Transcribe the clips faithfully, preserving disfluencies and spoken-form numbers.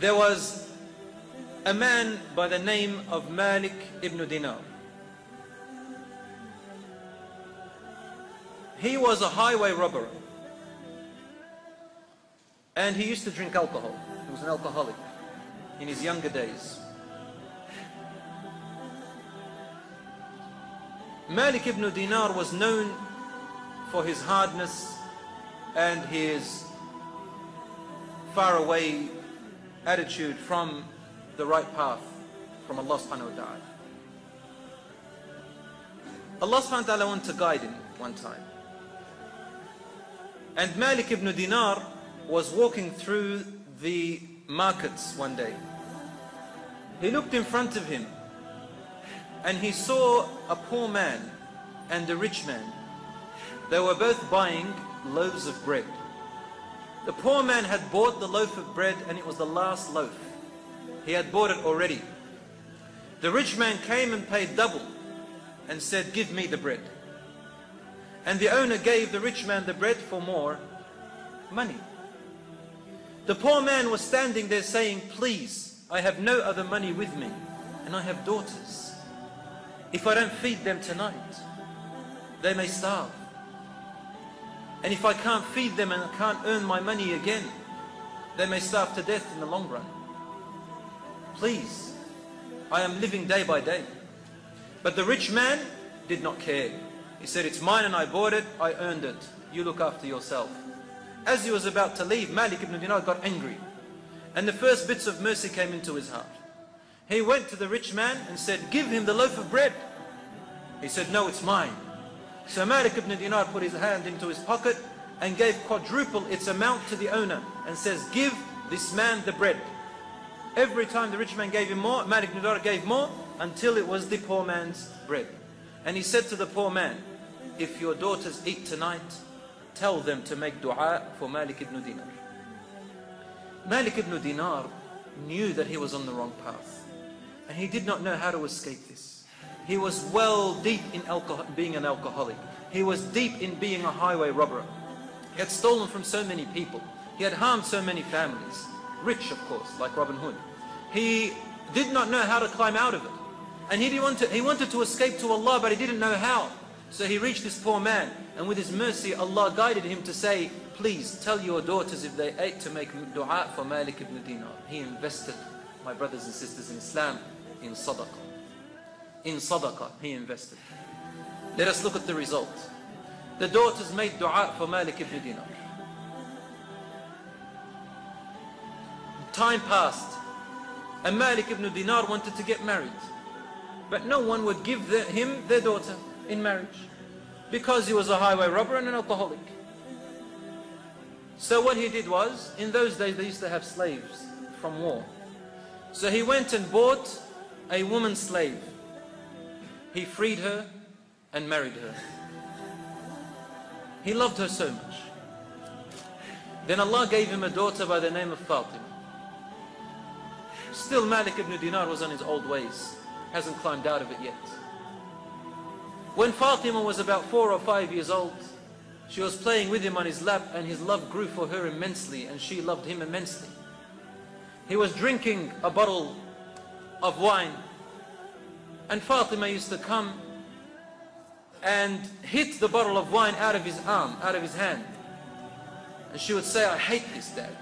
there was a man by the name of Malik ibn Dinar. He was a highway robber, and he used to drink alcohol. He was an alcoholic in his younger days. Malik ibn Dinar was known for his hardness and his faraway attitude from the right path, from Allah subhanahu wa ta'ala. Allah subhanahu wa ta'ala wanted to guide him one time. And Malik ibn Dinar was walking through the markets one day. He looked in front of him and he saw a poor man and a rich man. They were both buying loaves of bread. The poor man had bought the loaf of bread and it was the last loaf. He had bought it already. The rich man came and paid double and said, "Give me the bread." And the owner gave the rich man the bread for more money. The poor man was standing there saying, "Please, I have no other money with me and I have daughters. If I don't feed them tonight, they may starve. And if I can't feed them and I can't earn my money again, they may starve to death in the long run. Please, I am living day by day." But the rich man did not care. He said, "It's mine and I bought it, I earned it. You look after yourself." As he was about to leave, Malik ibn Dinar got angry. And the first bits of mercy came into his heart. He went to the rich man and said, "Give him the loaf of bread." He said, "No, it's mine." So Malik ibn Dinar put his hand into his pocket and gave quadruple its amount to the owner and says, "Give this man the bread." Every time the rich man gave him more, Malik ibn Dinar gave more until it was the poor man's bread. And he said to the poor man, "If your daughters eat tonight, tell them to make dua for Malik ibn Dinar." Malik ibn Dinar knew that he was on the wrong path, and he did not know how to escape this. He was well deep in alcohol, being an alcoholic. He was deep in being a highway robber. He had stolen from so many people. He had harmed so many families. Rich, of course, like Robin Hood. He did not know how to climb out of it. And he, didn't want to, he wanted to escape to Allah, but he didn't know how. So he reached this poor man, and with his mercy, Allah guided him to say, "Please tell your daughters if they ate to make dua for Malik ibn Dinar." He invested, my brothers and sisters in Islam, in sadaqah. In sadaqah, he invested. Let us look at the result. The daughters made dua for Malik ibn Dinar. Time passed, and Malik ibn Dinar wanted to get married. But no one would give the, him their daughter in marriage, because he was a highway robber and an alcoholic. So what he did was, in those days they used to have slaves from war. So he went and bought a woman slave. He freed her and married her. He loved her so much. Then Allah gave him a daughter by the name of Fatima. Still Malik ibn Dinar was on his old ways. Hasn't climbed out of it yet. When Fatima was about four or five years old, she was playing with him on his lap, and his love grew for her immensely, and she loved him immensely. He was drinking a bottle of wine, and Fatima used to come and hit the bottle of wine out of his arm, out of his hand. And she would say, "I hate this, Dad."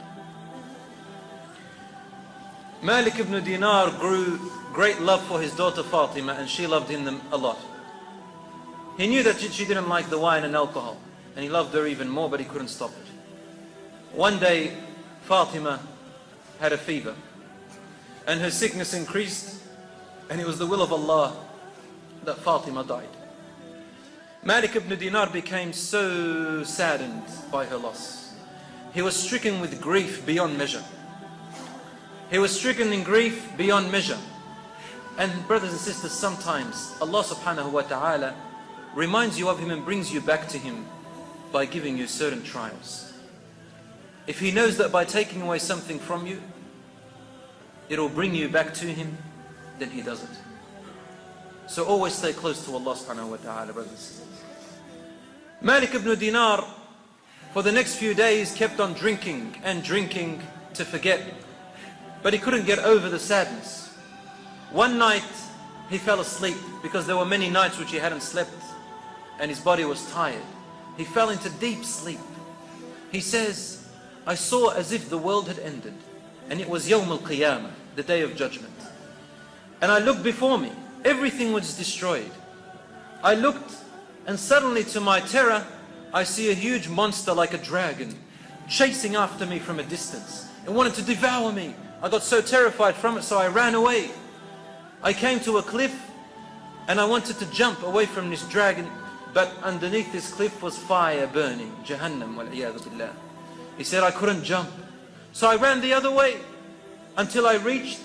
Malik ibn Dinar grew great love for his daughter Fatima, and she loved him a lot. He knew that she didn't like the wine and alcohol, and he loved her even more, but he couldn't stop it. One day, Fatima had a fever, and her sickness increased, and it was the will of Allah that Fatima died. Malik ibn Dinar became so saddened by her loss. He was stricken with grief beyond measure. He was stricken in grief beyond measure. And brothers and sisters, sometimes Allah subhanahu wa ta'ala reminds you of Him and brings you back to Him by giving you certain trials. If He knows that by taking away something from you, it will bring you back to Him, then He does it. So always stay close to Allah subhanahu wa ta'ala, brothers and sisters. Malik ibn Dinar, for the next few days, kept on drinking and drinking to forget but he couldn't get over the sadness. One night he fell asleep because there were many nights which he hadn't slept and his body was tired. He fell into deep sleep. He says, I saw as if the world had ended, and it was Yawm al-Qiyamah, the day of judgment. And I looked before me, everything was destroyed. I looked, and suddenly to my terror, I see a huge monster like a dragon chasing after me from a distance and wanted to devour me. I got so terrified from it, so I ran away. I came to a cliff and I wanted to jump away from this dragon, but underneath this cliff was fire burning, Jahannam wal-iyadhu billah. He said I couldn't jump, so I ran the other way until I reached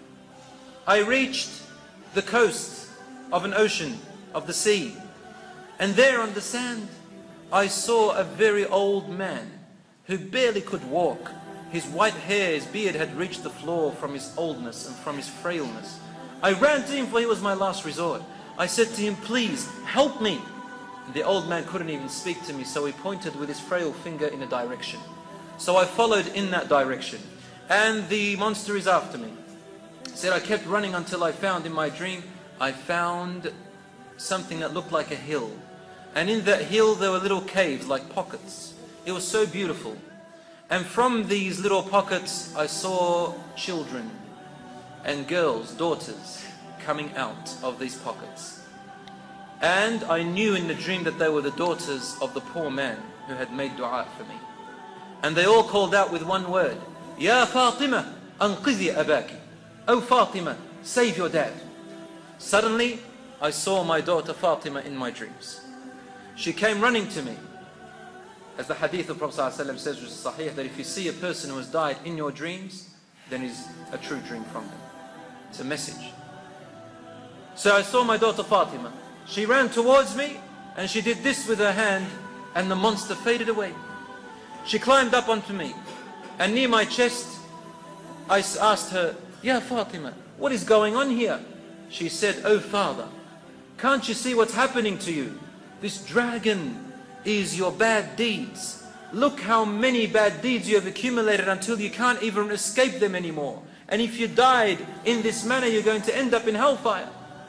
I reached the coast of an ocean, of the sea. And there on the sand I saw a very old man who barely could walk. His white hair, his beard had reached the floor from his oldness and from his frailness. I ran to him, for he was my last resort. I said to him, please help me. And the old man couldn't even speak to me, so he pointed with his frail finger in a direction. So I followed in that direction, and the monster is after me. He said I kept running until I found, in my dream, I found something that looked like a hill. And in that hill there were little caves like pockets. It was so beautiful. And from these little pockets I saw children and girls, daughters, coming out of these pockets. And I knew in the dream that they were the daughters of the poor man who had made dua for me. And they all called out with one word, Ya Fatima, anqidhi abaki. Oh Fatima, save your dad. Suddenly, I saw my daughter Fatima in my dreams. She came running to me. As the hadith of Prophet ﷺ says, which is sahih, that if you see a person who has died in your dreams, then it's a true dream from them. It's a message. So I saw my daughter Fatima. She ran towards me and she did this with her hand, and the monster faded away. She climbed up onto me, and near my chest I asked her, Ya Fatima, what is going on here? She said, oh father, can't you see what's happening to you? This dragon is your bad deeds. Look how many bad deeds you have accumulated until you can't even escape them anymore. And if you died in this manner, you're going to end up in hellfire.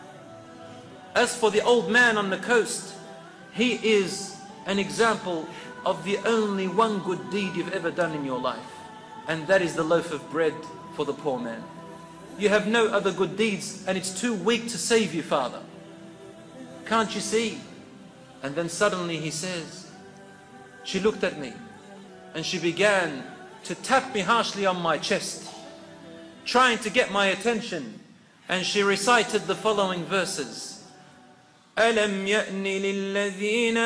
As for the old man on the coast, he is an example of the only one good deed you've ever done in your life. And that is the loaf of bread for the poor man. You have no other good deeds, and it's too weak to save you, father. Can't you see? And then suddenly he says, she looked at me and she began to tap me harshly on my chest, trying to get my attention, and she recited the following verses. أَلَمْ يَأْنِ لِلَّذِينَ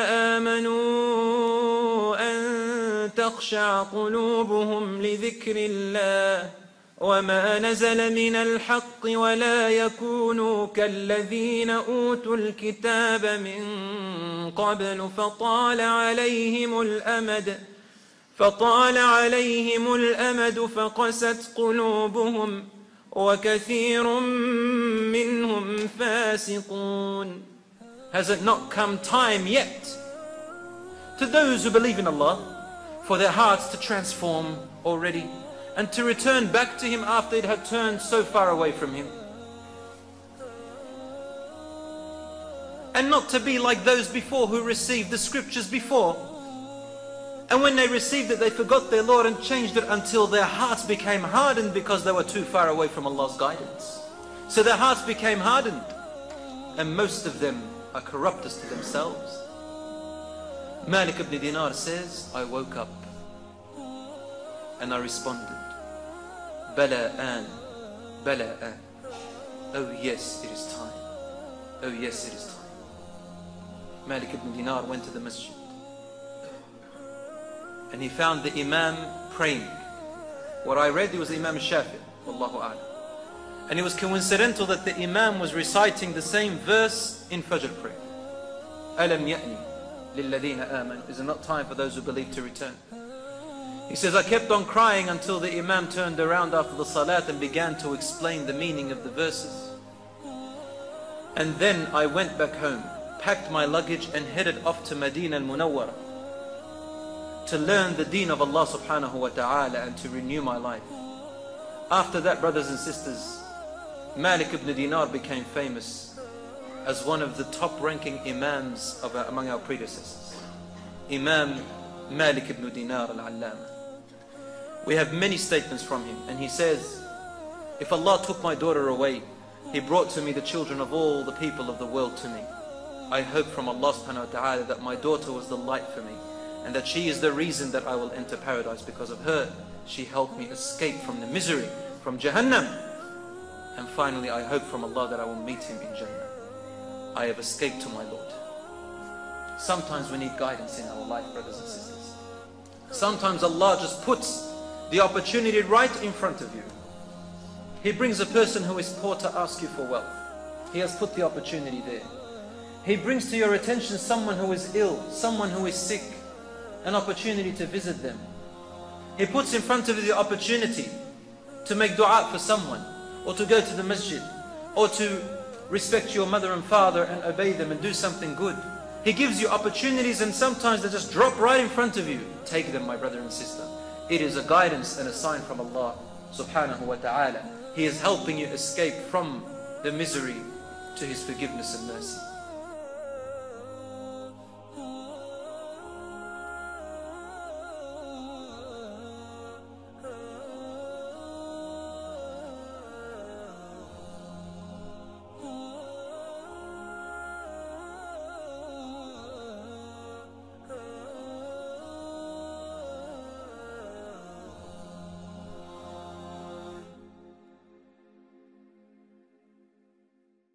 آمَنُوا أَن تَخْشَعَ قُلُوبُهُمْ لِذِكْرِ اللَّهِ وَمَا نَزَلَ مِنَ الْحَقِّ وَلَا يَكُونُوا كَالَّذِينَ أُوتُوا الْكِتَابَ مِنْ قَبْلُ فَطَالَ عَلَيْهِمُ الْأَمَدُ فَطَالَ عَلَيْهِمُ الْأَمَدُ فَقَسَتْ قُلُوبُهُمْ وَكَثِيرٌ مِّنْهُمْ فَاسِقُونَ. Has it not come time yet to those who believe in Allah for their hearts to transform already, and to return back to Him after it had turned so far away from Him? And not to be like those before who received the scriptures before, and when they received it they forgot their Lord and changed it until their hearts became hardened because they were too far away from Allah's guidance. So their hearts became hardened, and most of them are corrupt as to themselves. Malik ibn Dinar says, I woke up and I responded, Bala an, Bala an. Oh yes, it is time. Oh yes, it is time. Malik ibn Dinar went to the masjid and he found the Imam praying. What I read, it was Imam Shafi, Wallahu a'lam. And it was coincidental that the Imam was reciting the same verse in Fajr prayer. Alam ya'ni lilladhina amanu. Is it not time for those who believe to return? He says, I kept on crying until the Imam turned around after the salat and began to explain the meaning of the verses. And then I went back home, packed my luggage and headed off to Medina al-Munawwara to learn the deen of Allah subhanahu wa ta'ala and to renew my life. After that, brothers and sisters, Malik ibn Dinar became famous as one of the top-ranking imams of our, among our predecessors. Imam Malik ibn Dinar al-Allama. We have many statements from him, and he says, if Allah took my daughter away, He brought to me the children of all the people of the world to me. I hope from Allah subhanahu wa ta'ala that my daughter was the light for me, and that she is the reason that I will enter paradise. Because of her, she helped me escape from the misery, from Jahannam. And finally, I hope from Allah that I will meet Him in Jannah. I have escaped to my Lord. Sometimes we need guidance in our life, brothers and sisters. Sometimes Allah just puts the opportunity right in front of you. He brings a person who is poor to ask you for wealth. He has put the opportunity there. He brings to your attention someone who is ill, someone who is sick, an opportunity to visit them. He puts in front of you the opportunity to make dua for someone, or to go to the masjid, or to respect your mother and father and obey them and do something good. He gives you opportunities, and sometimes they just drop right in front of you. Take them, my brother and sister. It is a guidance and a sign from Allah subhanahu wa ta'ala. He is helping you escape from the misery to His forgiveness and mercy.